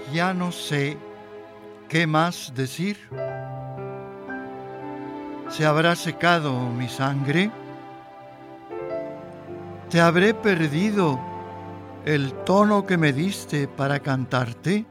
ya no sé qué más decir. ¿Se habrá secado mi sangre? ¿Te habré perdido el tono que me diste para cantarte?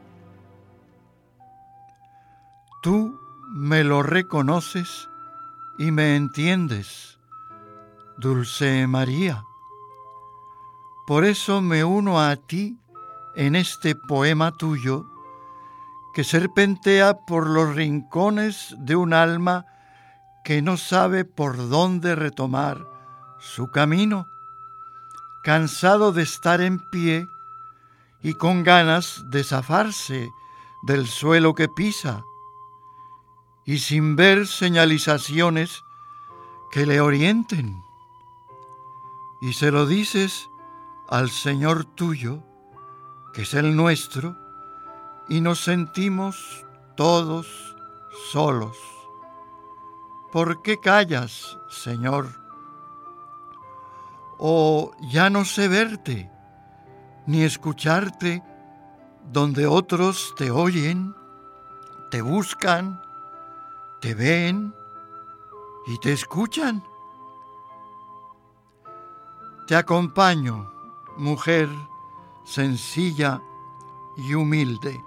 Tú me lo reconoces y me entiendes, Dulce María. Por eso me uno a ti en este poema tuyo que serpentea por los rincones de un alma que no sabe por dónde retomar su camino, cansado de estar en pie y con ganas de zafarse del suelo que pisa, y sin ver señalizaciones que le orienten. Y se lo dices al Señor tuyo, que es el nuestro, y nos sentimos todos solos. ¿Por qué callas, Señor? ¿O ya no sé verte, ni escucharte donde otros te oyen, te buscan, te ven y te escuchan? Te acompaño, mujer sencilla y humilde.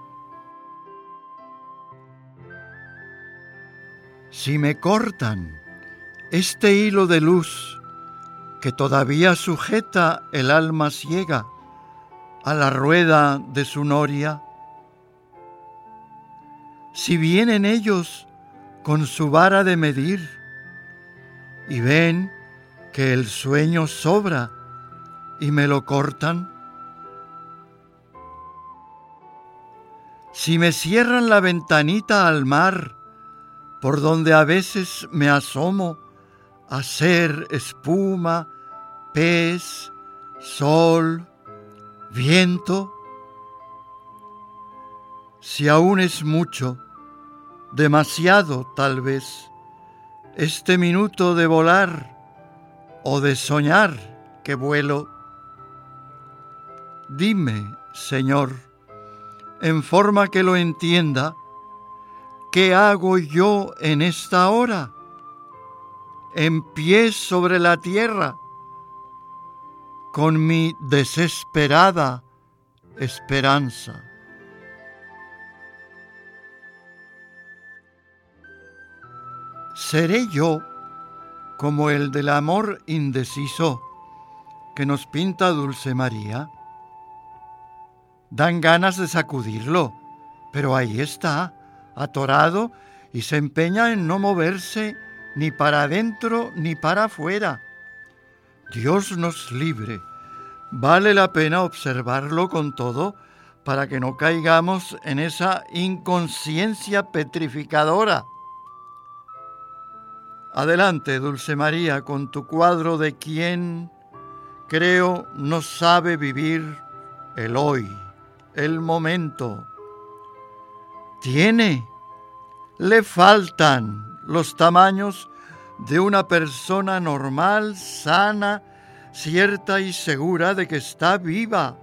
Si me cortan este hilo de luz que todavía sujeta el alma ciega a la rueda de su noria, si vienen ellos con su vara de medir y ven que el sueño sobra y me lo cortan, si me cierran la ventanita al mar por donde a veces me asomo a ser espuma, pez, sol, viento, si aún es mucho, demasiado tal vez, este minuto de volar o de soñar que vuelo, dime, Señor, en forma que lo entienda, ¿qué hago yo en esta hora? En pie sobre la tierra, con mi desesperada esperanza. ¿Seré yo como el del amor indeciso que nos pinta Dulce María? Dan ganas de sacudirlo, pero ahí está, atorado, y se empeña en no moverse ni para adentro ni para afuera. Dios nos libre. Vale la pena observarlo con todo para que no caigamos en esa inconsciencia petrificadora. Adelante, Dulce María, con tu cuadro de quien, creo, no sabe vivir el hoy, el momento. Le faltan los tamaños de una persona normal, sana, cierta y segura de que está viva.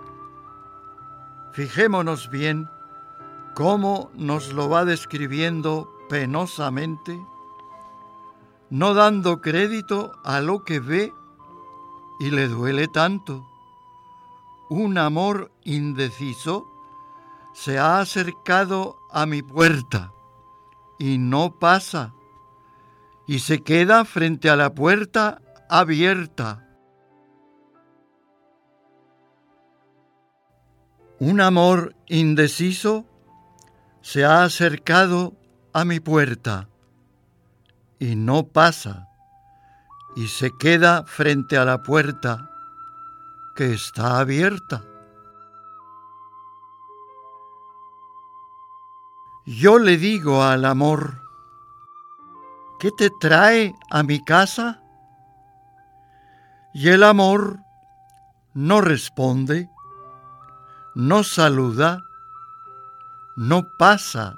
Fijémonos bien cómo nos lo va describiendo penosamente, no dando crédito a lo que ve y le duele tanto. Un amor indeciso se ha acercado a mi puerta y no pasa, y se queda frente a la puerta abierta. Un amor indeciso se ha acercado a mi puerta y no pasa, y se queda frente a la puerta que está abierta. Yo le digo al amor, ¿qué te trae a mi casa? Y el amor no responde, no saluda, no pasa.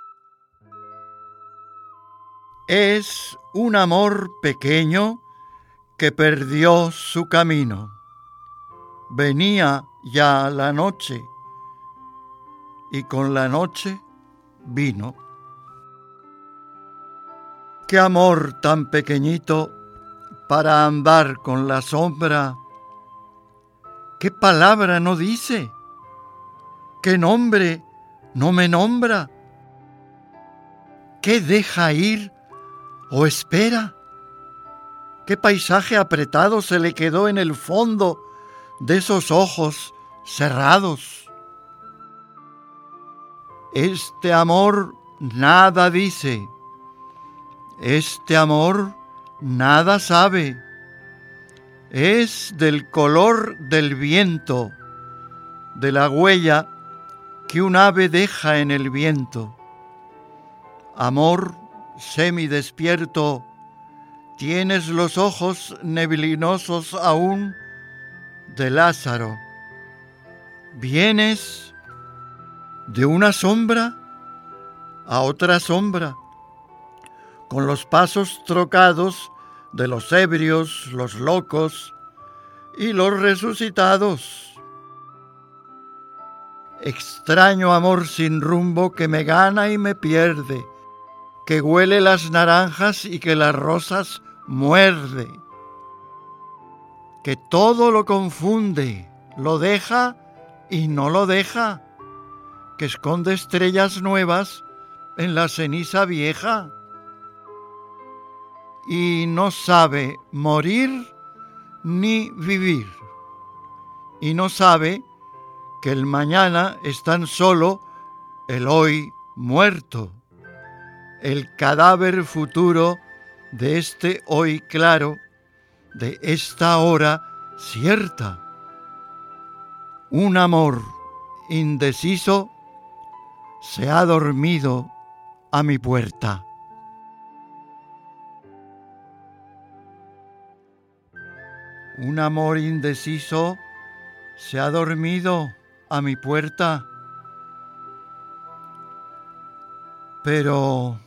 Es un amor pequeño que perdió su camino. Venía ya la noche y con la noche vino. Qué amor tan pequeñito para andar con la sombra. Qué palabra no dice, qué nombre no me nombra, qué deja ir o espera, qué paisaje apretado se le quedó en el fondo de esos ojos cerrados. Este amor nada dice, este amor nada sabe, es del color del viento, de la huella que un ave deja en el viento. Amor semidespierto, tienes los ojos neblinosos aún de Lázaro. Vienes de una sombra a otra sombra, con los pasos trocados de los ebrios, los locos y los resucitados. Extraño amor sin rumbo que me gana y me pierde, que huele las naranjas y que las rosas muerde, que todo lo confunde, lo deja y no lo deja, que esconde estrellas nuevas en la ceniza vieja y no sabe morir ni vivir, y no sabe que el mañana es tan solo el hoy muerto, el cadáver futuro de este hoy claro, de esta hora cierta. Un amor indeciso se ha dormido a mi puerta. Un amor indeciso se ha dormido a mi puerta. Pero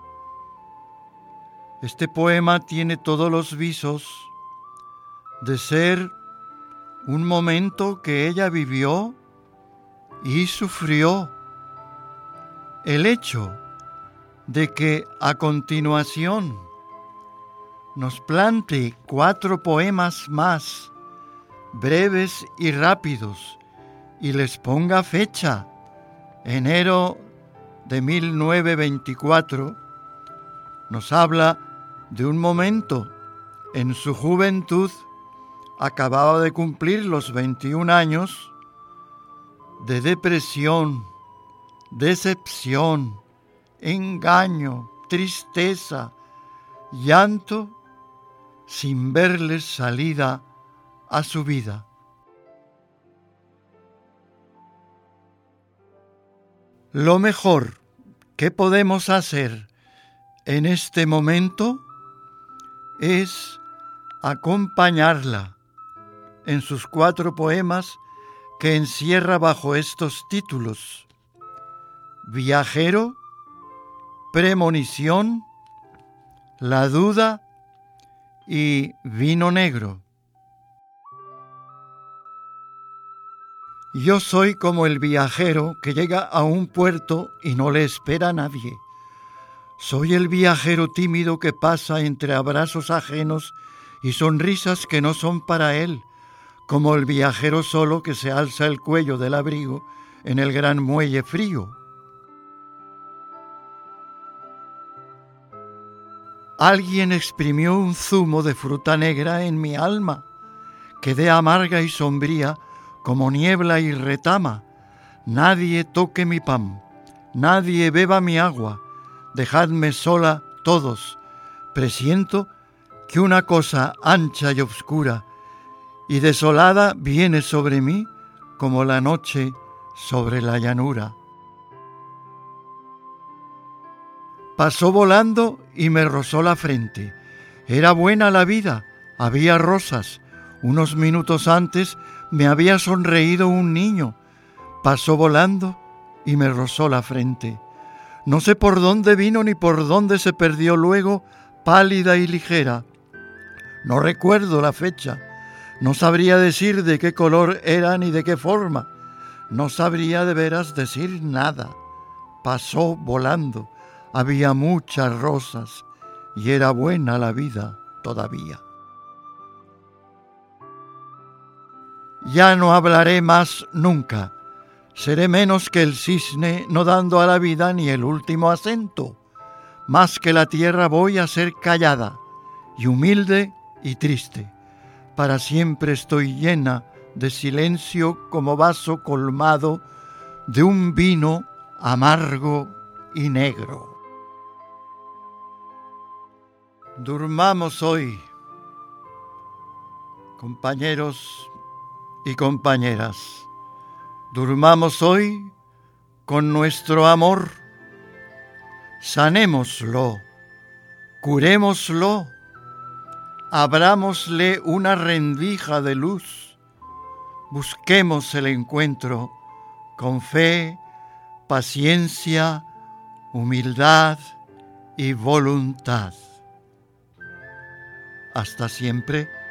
este poema tiene todos los visos de ser un momento que ella vivió y sufrió. El hecho de que a continuación nos plante 4 poemas más, breves y rápidos, y les ponga fecha, enero de 1924, nos habla de un momento en su juventud, acababa de cumplir los 21 años, de depresión, decepción, engaño, tristeza, llanto, sin verles salida a su vida. Lo mejor que podemos hacer en este momento es acompañarla en sus 4 poemas que encierra bajo estos títulos: Viajero, Premonición, La duda y Vino negro. Yo soy como el viajero que llega a un puerto y no le espera a nadie. Soy el viajero tímido que pasa entre abrazos ajenos y sonrisas que no son para él, como el viajero solo que se alza el cuello del abrigo en el gran muelle frío. Alguien exprimió un zumo de fruta negra en mi alma. Quedé amarga y sombría como niebla y retama. Nadie toque mi pan, nadie beba mi agua. Dejadme sola todos. Presiento que una cosa ancha y oscura y desolada viene sobre mí como la noche sobre la llanura. Pasó volando y me rozó la frente. Era buena la vida, había rosas. Unos minutos antes me había sonreído un niño. Pasó volando y me rozó la frente. No sé por dónde vino ni por dónde se perdió luego, pálida y ligera. No recuerdo la fecha. No sabría decir de qué color era ni de qué forma. no sabría de veras decir nada. Pasó volando, había muchas rosas y era buena la vida todavía. Ya no hablaré más nunca, seré menos que el cisne, no dando a la vida ni el último acento. Más que la tierra voy a ser callada, y humilde y triste. Para siempre estoy llena de silencio como vaso colmado de un vino amargo y negro. Durmamos hoy, compañeros y compañeras, durmamos hoy con nuestro amor, sanémoslo, curémoslo, abrámosle una rendija de luz, busquemos el encuentro con fe, paciencia, humildad y voluntad. Hasta siempre.